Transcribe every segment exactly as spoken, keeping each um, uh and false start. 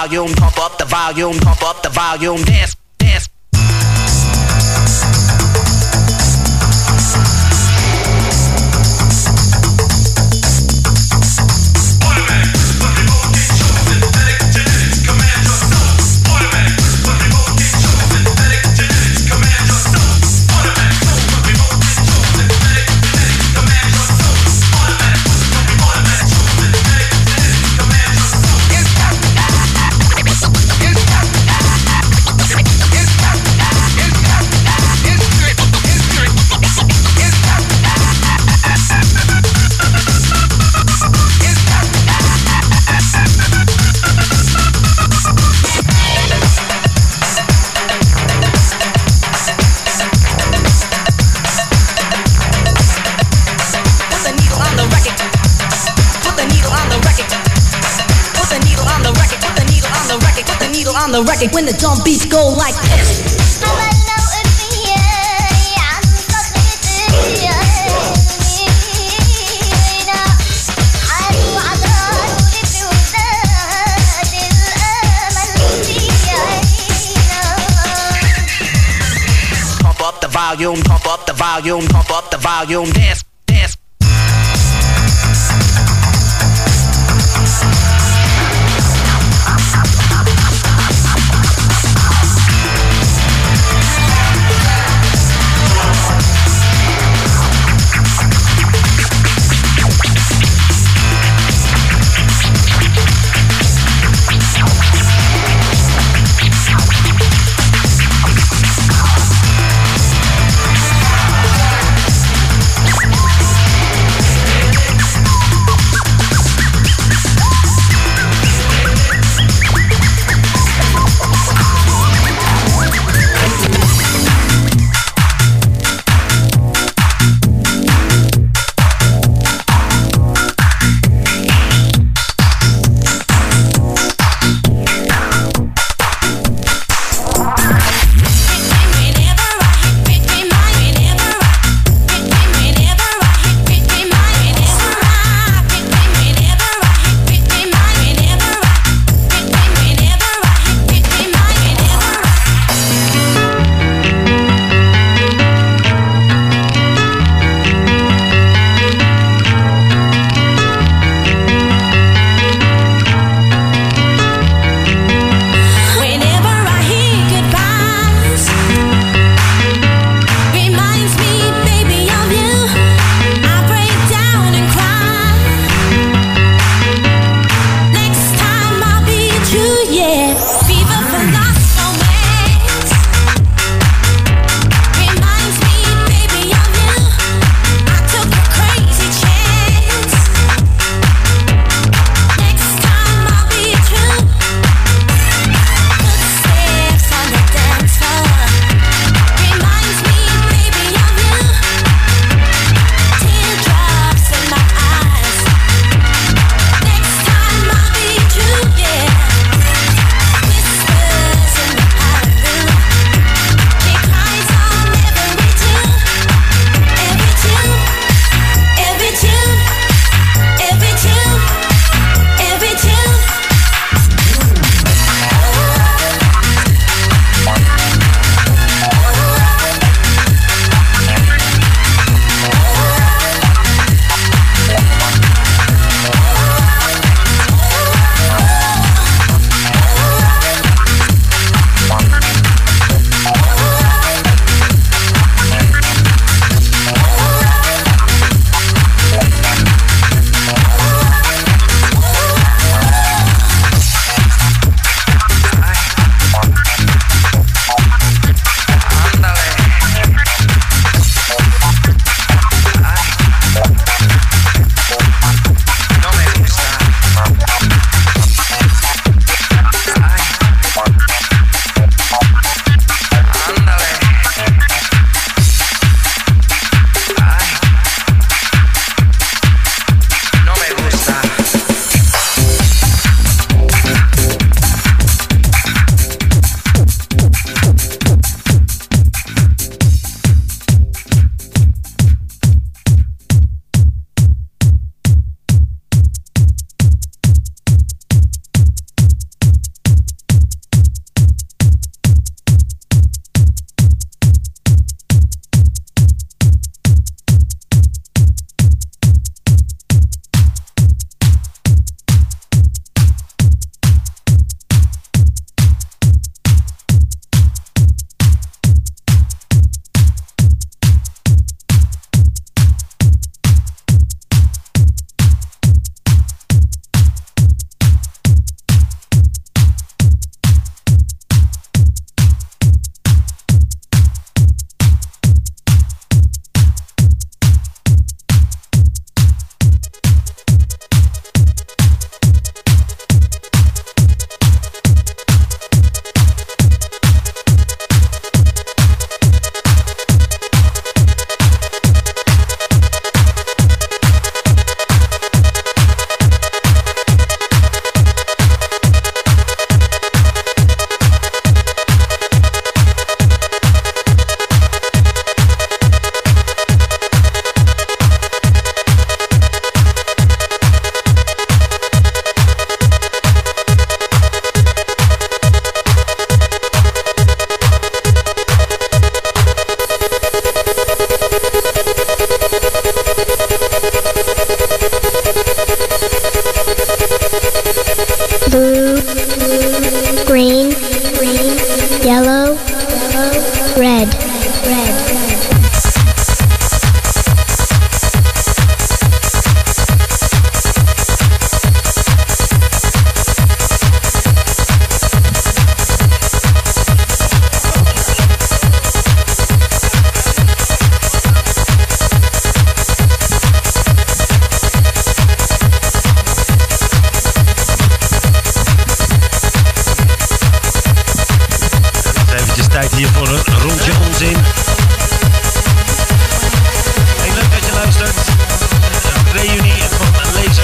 volume, pump up the volume, pump up the volume, dance, dance. On the record when the drum beats go like this. Pump up the volume, pump up the volume, pump up the volume, dance, dance. red, red. Hier voor een rondje onzin. Hey, leuk dat je luistert. Een reunie van Laser.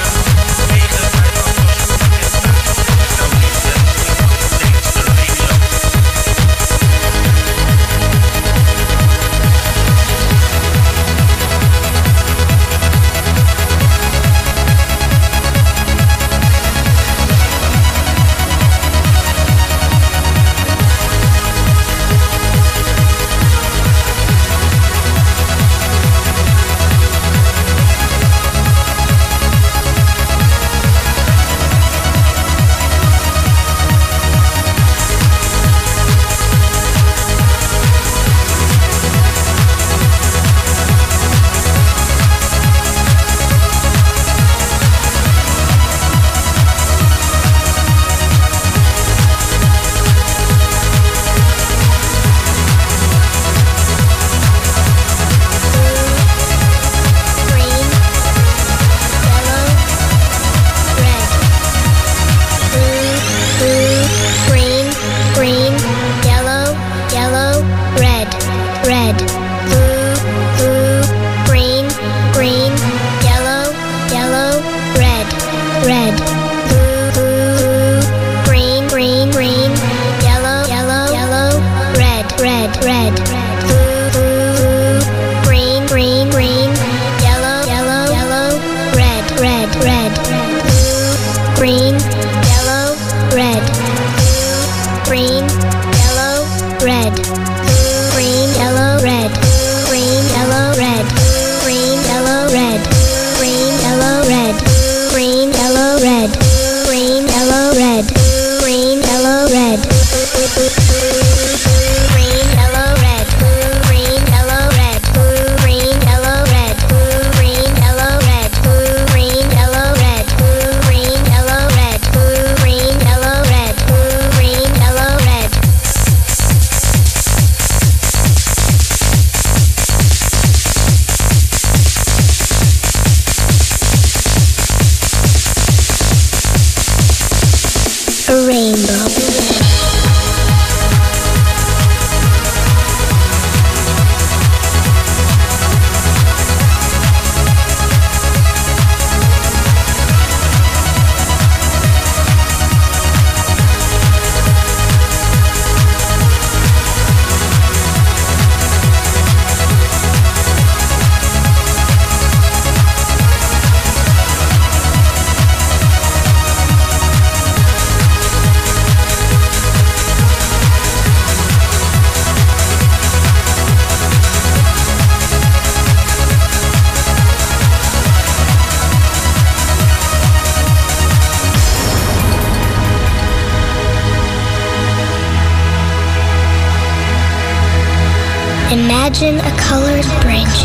Imagine a colored bridge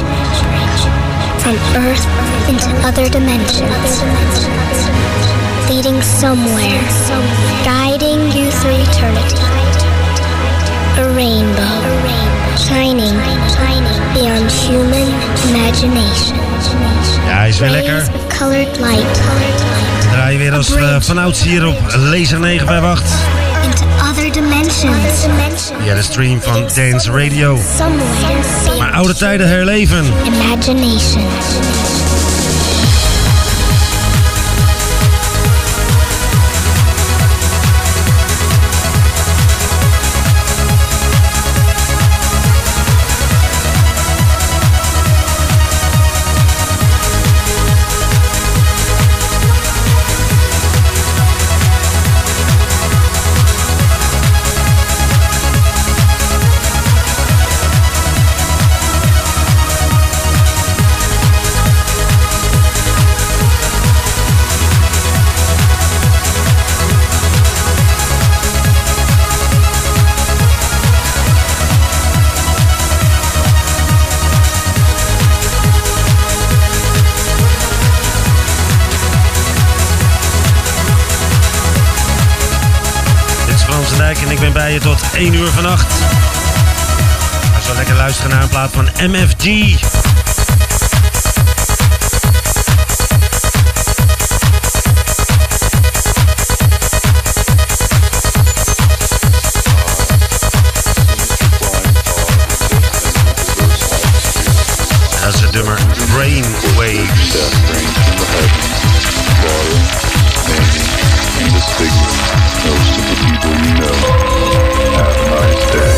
from Earth into other dimensions, leading somewhere, guiding you through eternity. A rainbow, shining beyond human imagination. Ja, hij is weer lekker. Rays of colored light. Draai je weer als uh, vanouds hier op Laser negen vijf acht. Into other dimensions. Via de stream van Dance Radio. Maar oude tijden herleven. Imagination. zijn bij je tot één uur vannacht. Ga zo lekker luisteren naar een plaat van M F G. Dat is het nummer Brainwaves. And the stigma, most of the people you know. Have a nice day.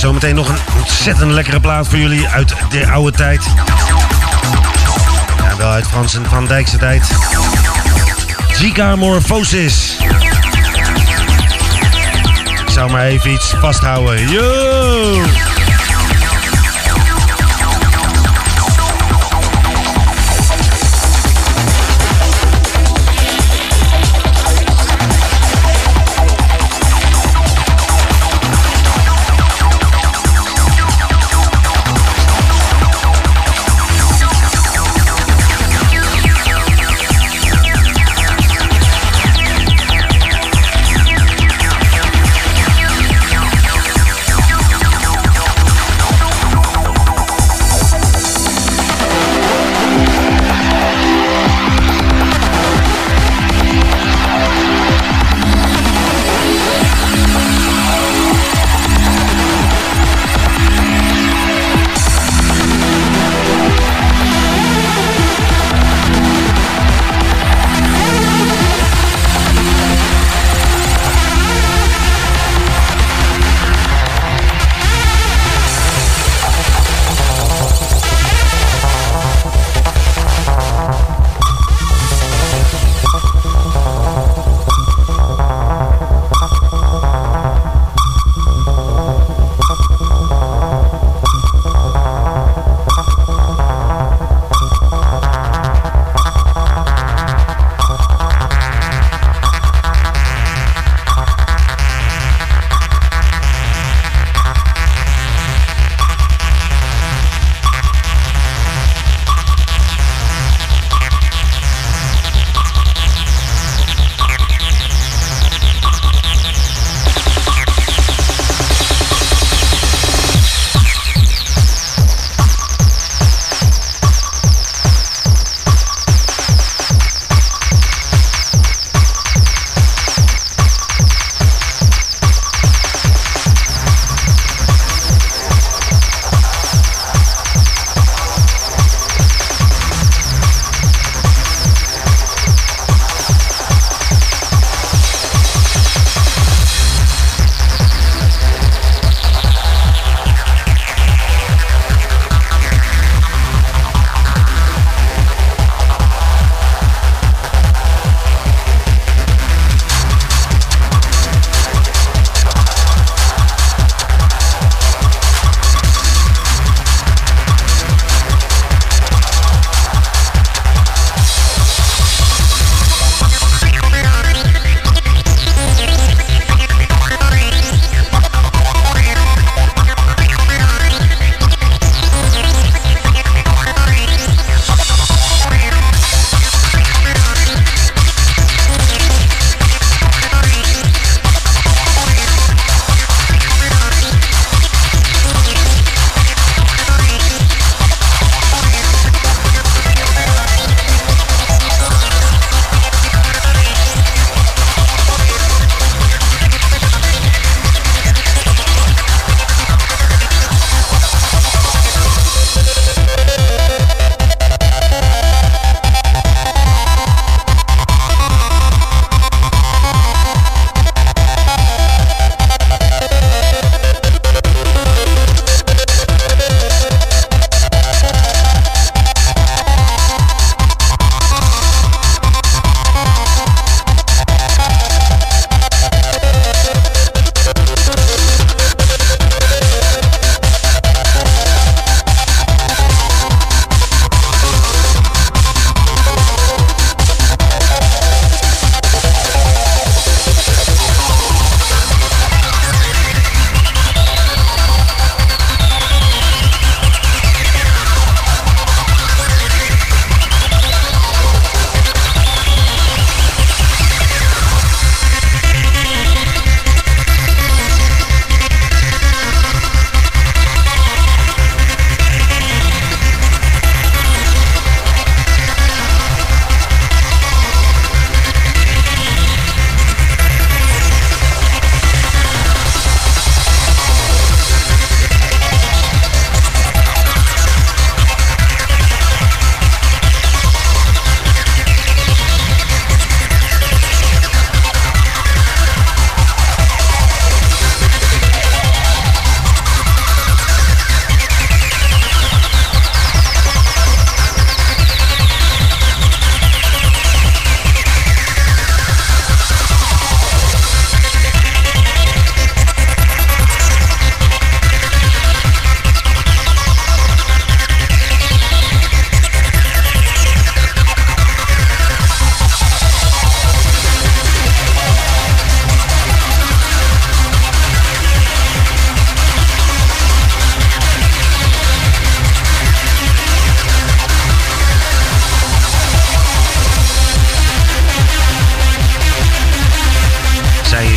Zometeen nog een ontzettend lekkere plaat voor jullie uit de oude tijd. Ja, wel uit Frans en Van Dijkse tijd. Gigamorphosis. Ik zou maar even iets vasthouden. Yo!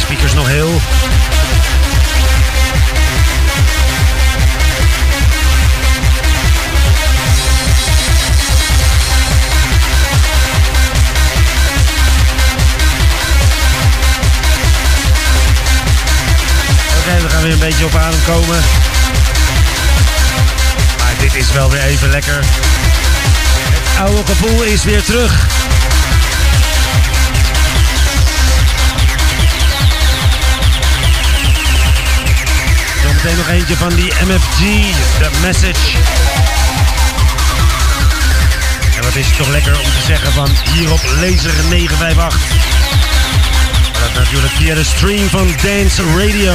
speakers nog heel. Oké, we gaan weer een beetje op adem komen. Maar dit is wel weer even lekker. Het oude gevoel is weer terug. Zometeen nog eentje van die M F G, The Message. En wat is het toch lekker om te zeggen van hier op Laser negen vijf acht. Dat natuurlijk via de stream van Dance Radio.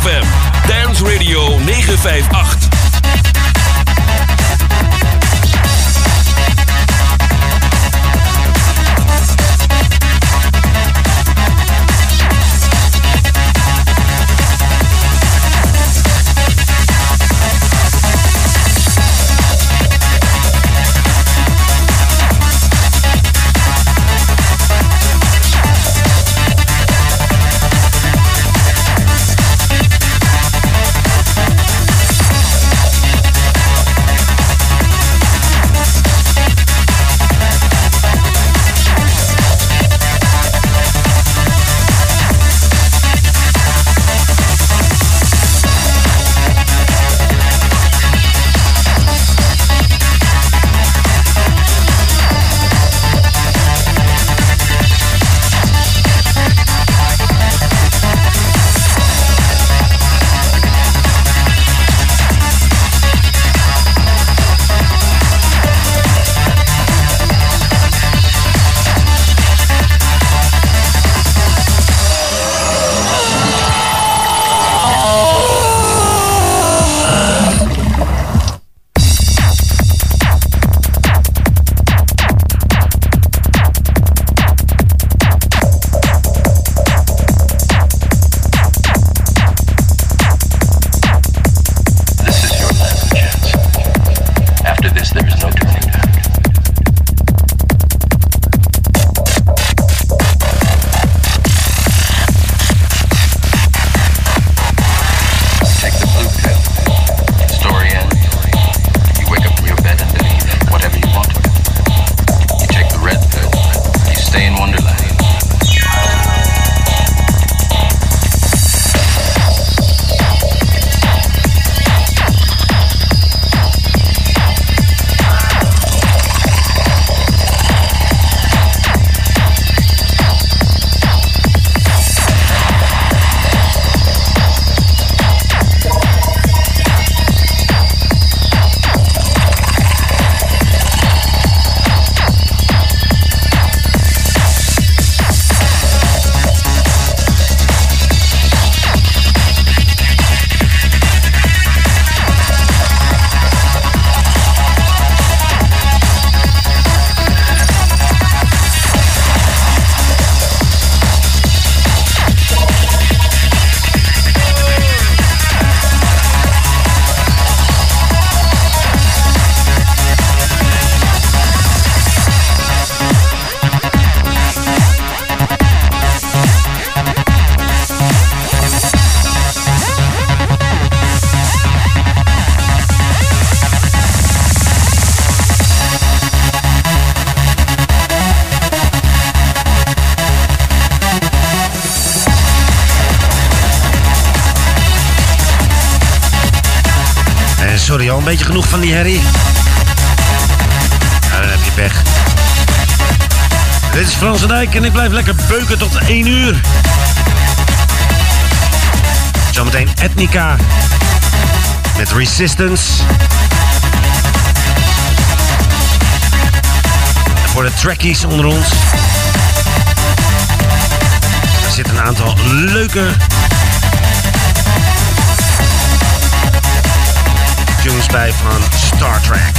F M. Dance Radio negen vijf acht. Sorry, al een beetje genoeg van die herrie. Nou, dan heb je pech. Dit is Frans en Dijk en ik blijf lekker beuken tot één uur. Zometeen Ethnica met Resistance. En voor de trackies onder ons. Er zitten een aantal leuke tunes bij van Star Trek.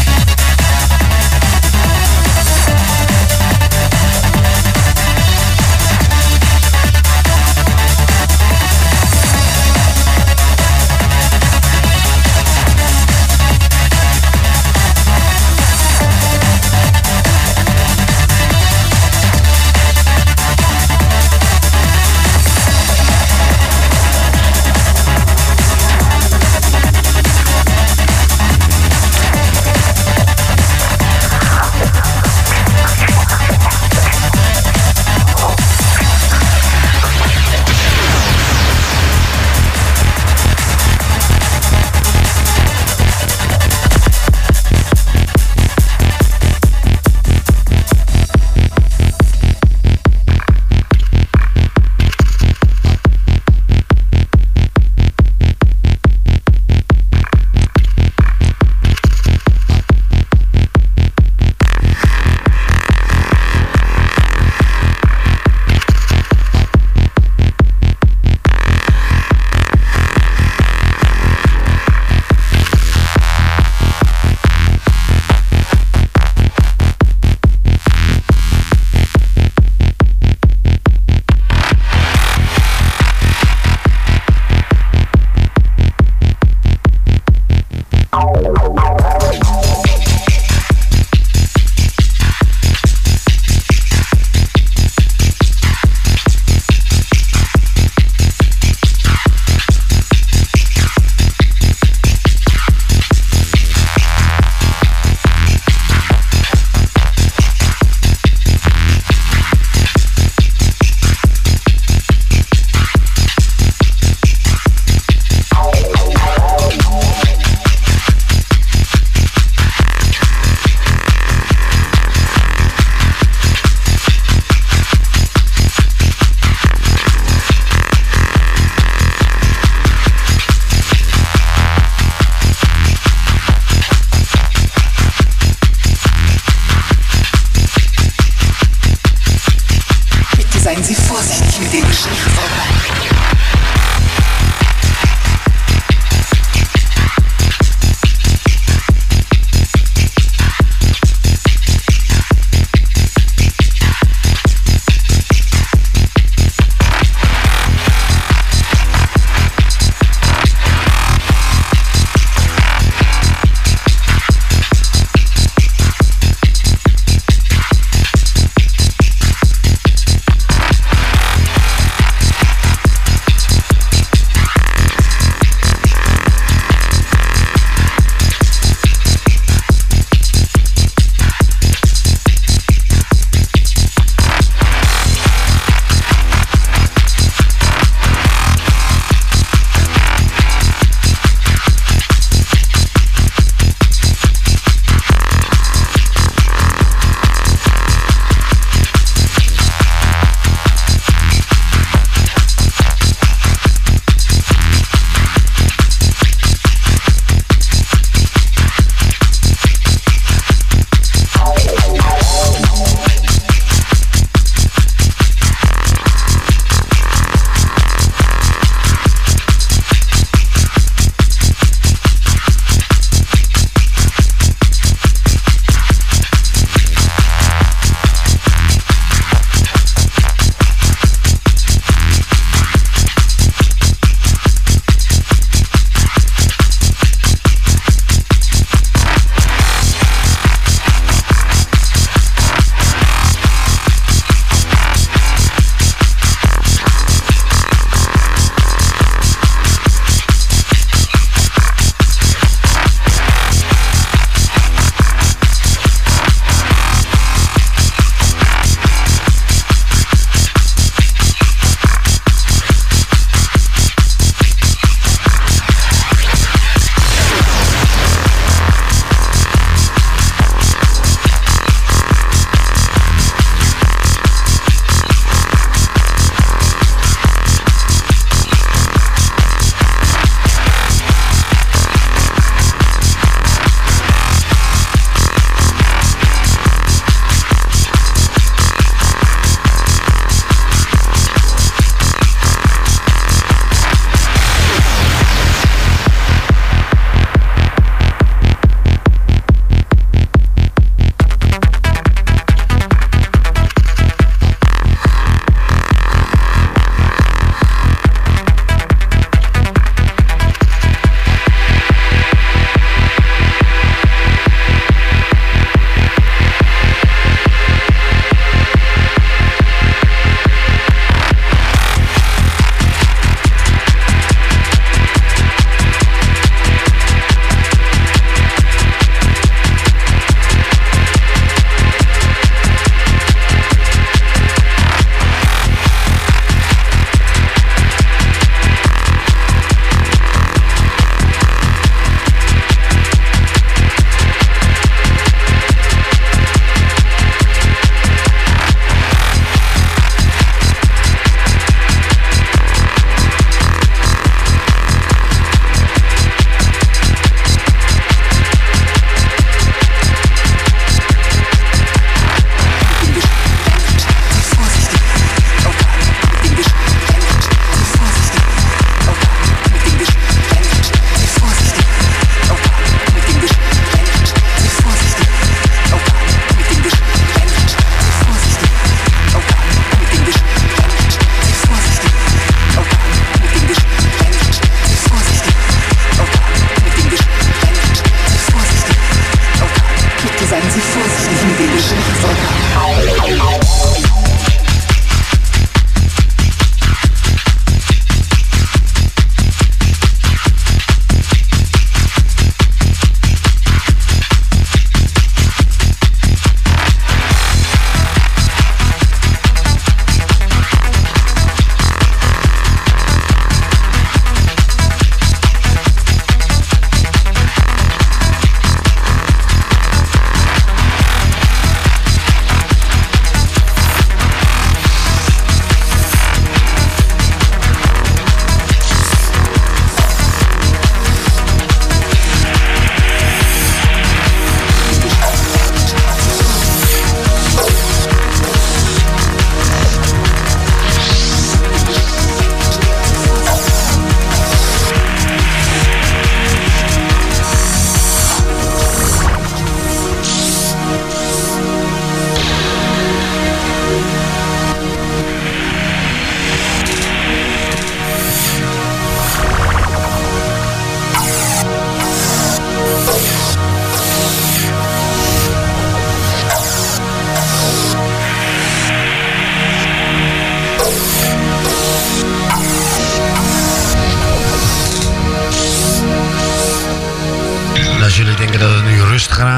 seien Sie vorsichtig mit dem Geschlechtsverkehr.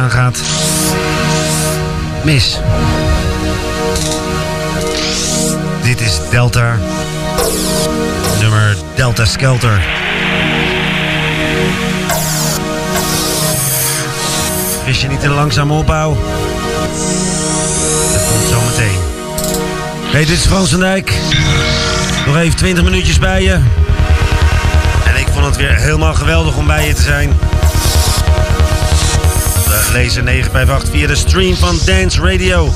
aangaat mis. Dit is Delta. Nummer Delta Skelter. Wist je niet een langzame opbouw? Dat komt zo meteen. Hey, dit is Frans van Dijk. Nog even twintig minuutjes bij je. En ik vond het weer helemaal geweldig om bij je te zijn. De Laser negen vijf acht via de stream van Dance Radio.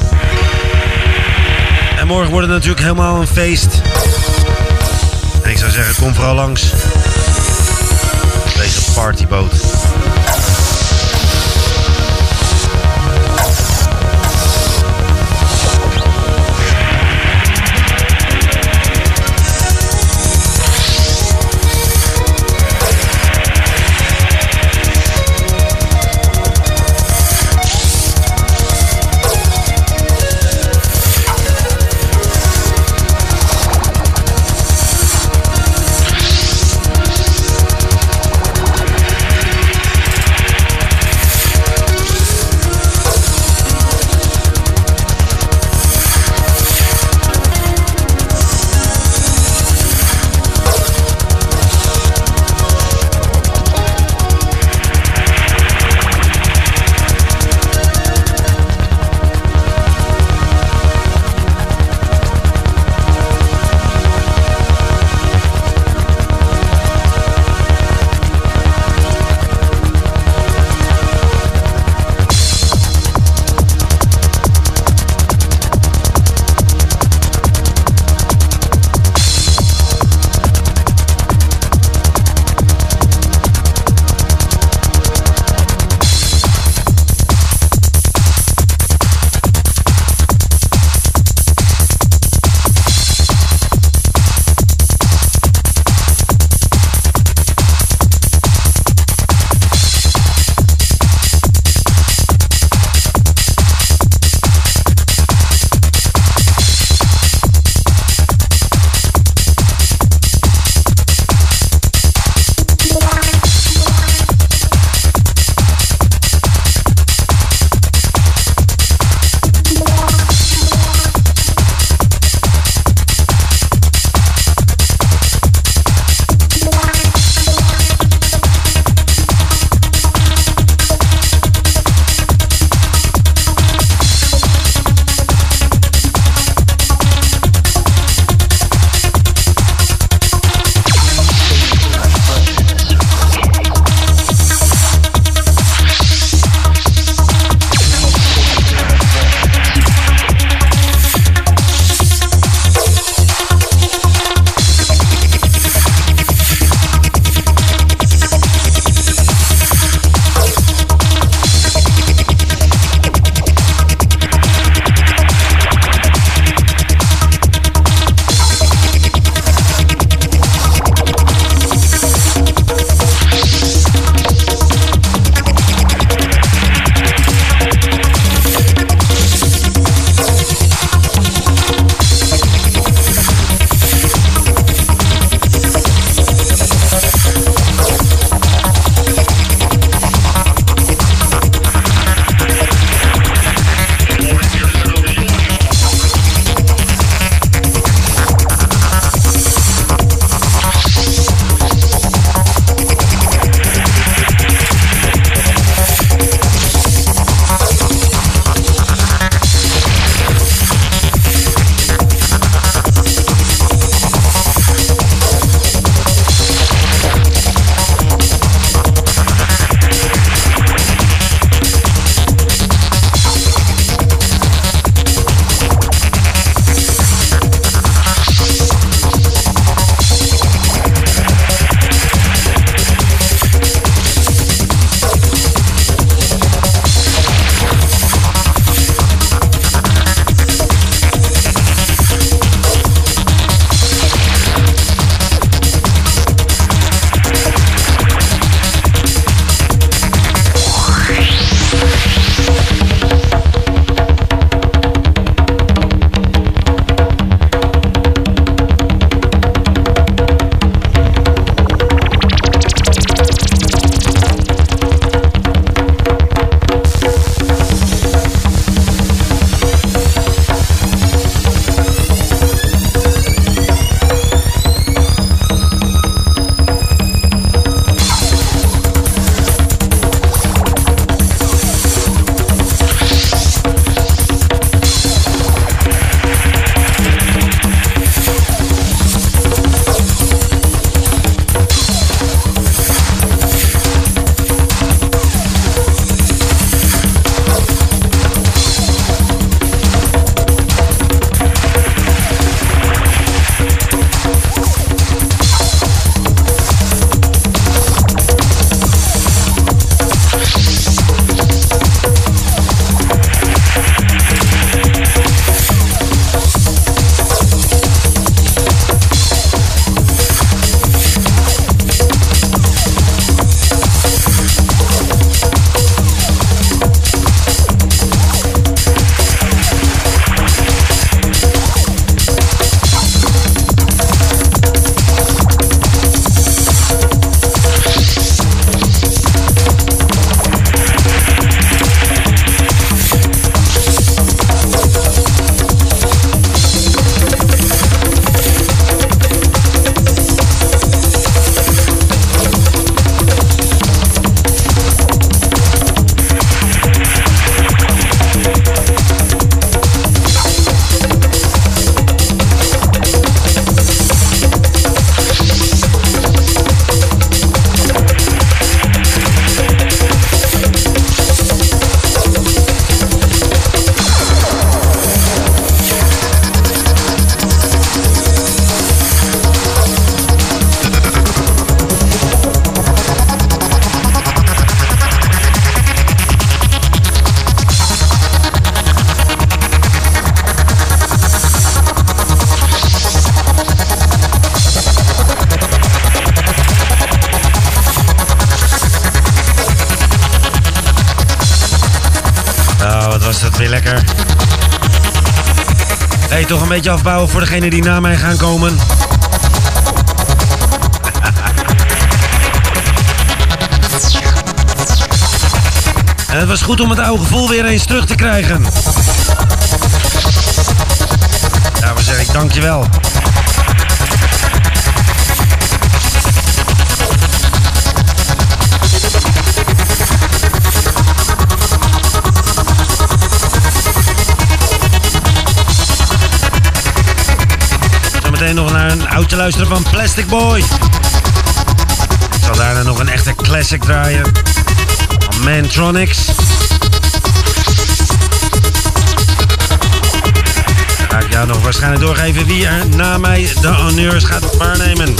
En morgen wordt het natuurlijk helemaal een feest. En ik zou zeggen, kom vooral langs. Deze partyboot. Lekker. Hey, toch een beetje afbouwen voor degenen die na mij gaan komen. En het was goed om het oude gevoel weer eens terug te krijgen. Daarvoor zeg ik dankjewel. Zometeen nog naar een oudje luisteren van Plastic Boy. Ik zal daarna nog een echte classic draaien. Van Mantronics. Dan ga ik jou nog waarschijnlijk doorgeven wie er na mij de honneurs gaat waarnemen.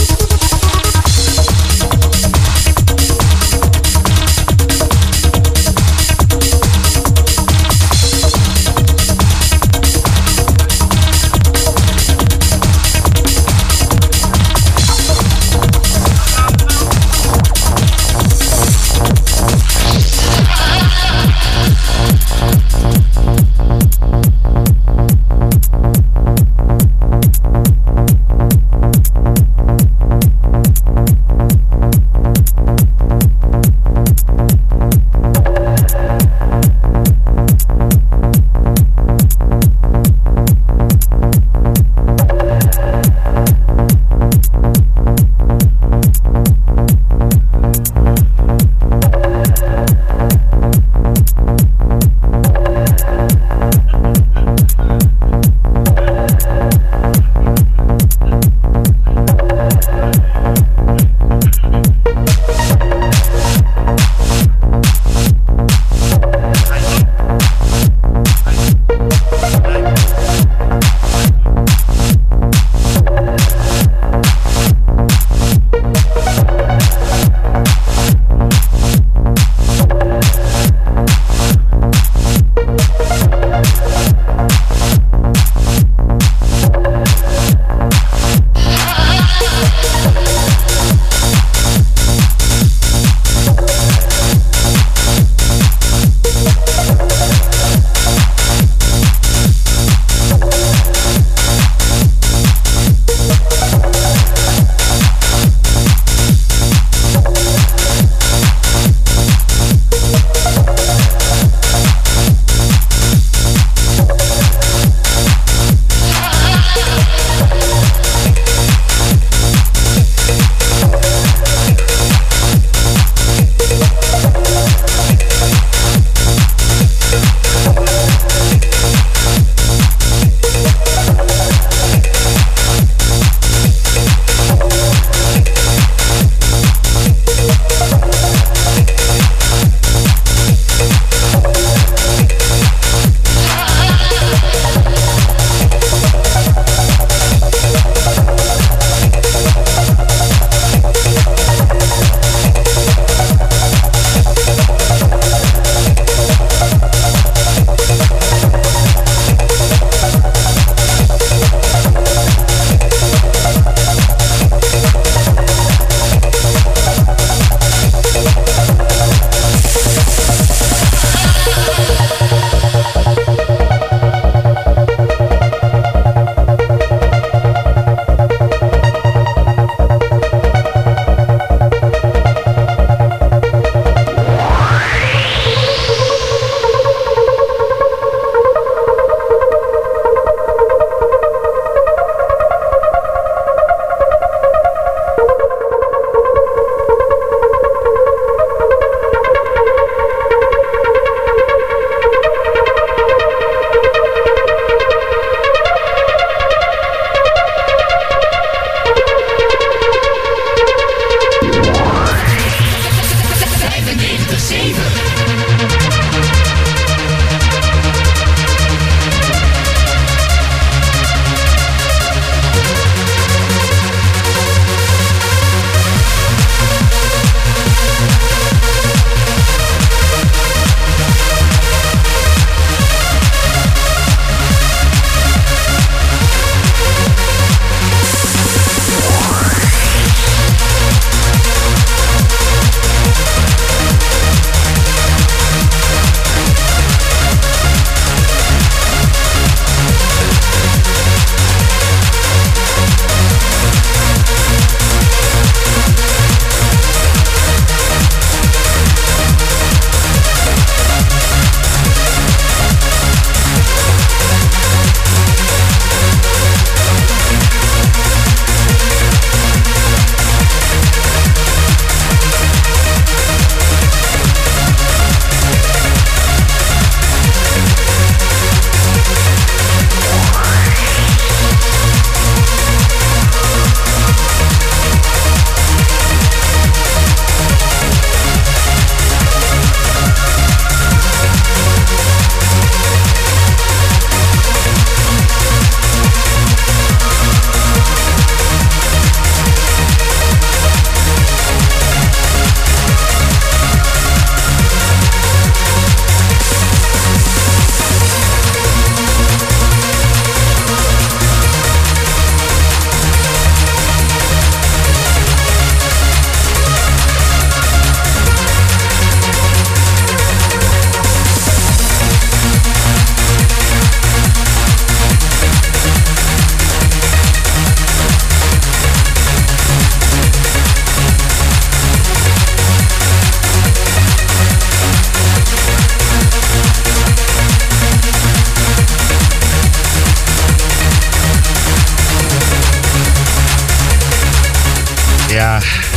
Ja.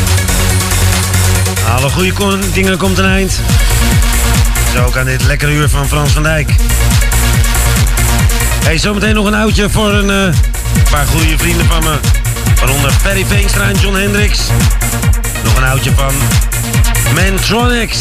Alle goede kon- dingen komt een eind. Zo ook aan dit lekkere uur van Frans van Dijk. Hey, zometeen nog een oudje voor een uh, paar goede vrienden van me. Waaronder Perry Veenstra en John Hendricks. Nog een oudje van Mantronics.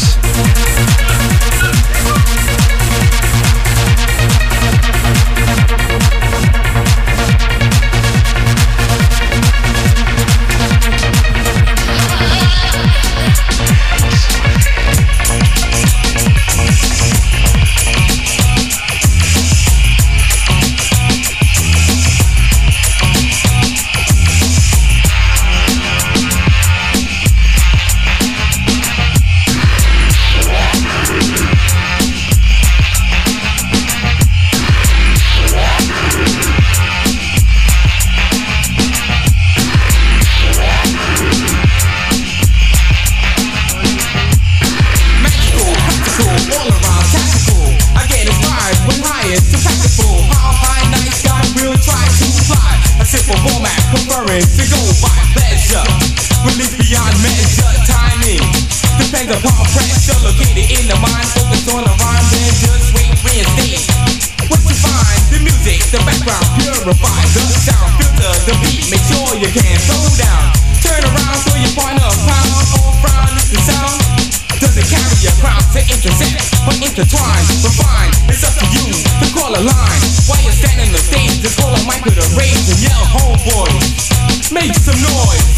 To go by pleasure, release beyond measure, timing depends upon pressure, located in the mind, focus on the rhyme, then just wait, reinstate what you find, the music, the background, purify the sound, filter the beat, make sure you can slow down, turn around so you find a pound or frown, the sound doesn't carry a crown to intersect or intertwine, refine, it's up to you to call a line, while you're standing on the stage, just hold a mic with a rage and yell, homeboy, make some noise.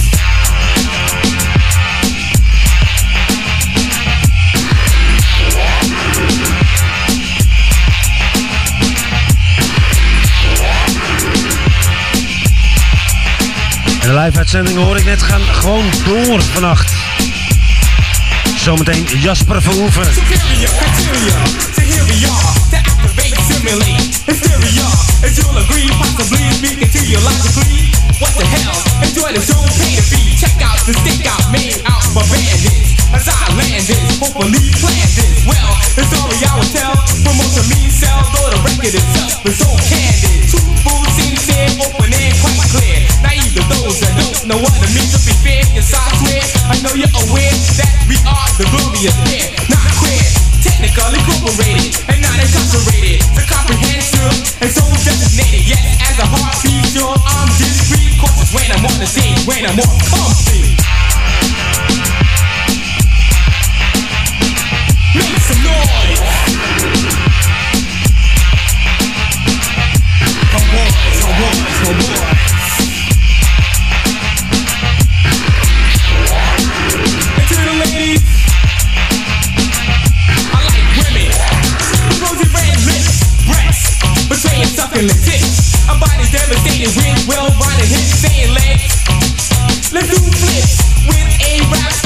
En de live-uitzendingen hoor ik net gaan gewoon door vannacht. Zometeen Jasper Verhoeven. Superior, criteria, so here we are, to activate, simulate, hysteria, as you'll agree, possibly speaking to you logically. What the hell? Enjoy the show, pay the fee. Check out the stick out made out by bandits. As I land this, hopefully plan this. Well, the story I will tell. Promotion means sell, though the record itself is so candid. Truthful, sincere, open and quite clear. Naive to those that don't know what it means to be fair. Yes, I swear, I know you're aware that we are the glorious pair. Not queer, technically incorporated and not incarcerated. The comprehensive and so designated. Yes, as a heartbeat, sure I'm discreet. Cautious when I'm on the stage, when I'm on comfy. Make some noise. Come on, come on, come on. And to the ladies, I like women. Rosy red lips, breasts, betraying succulent tits. A body devastated with well-rounded hips, saying legs. Let's do flips with a rap.